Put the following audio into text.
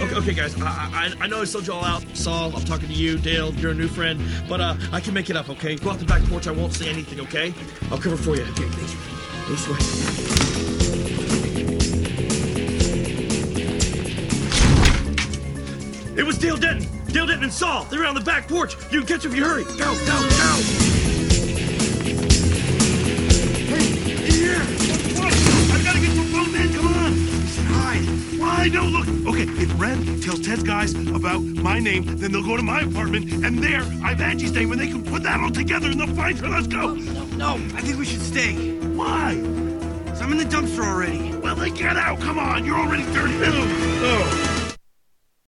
Okay, guys. I know I sold you all out. Saul, I'm talking to you. Dale, you're a new friend. But I can make it up, okay? Go out the back porch. I won't say anything, okay? I'll cover for you. Okay, thanks. No sweat. It was Dale Denton. Dale Denton and Saul. They're on the back porch. You can catch them if you hurry. Go, go, go. Hey, in here. What? I've got to get to a phone, man. Come on. Listen, hide. Why? No, look. Okay, if Ren tells Ted's guys about my name, then they'll go to my apartment, and there, I have Angie's name, and they can put that all together, and they'll find her. Let's go. No, I think we should stay. Why? So I'm in the dumpster already. Well, then get out. Come on. You're already dirty. Oh.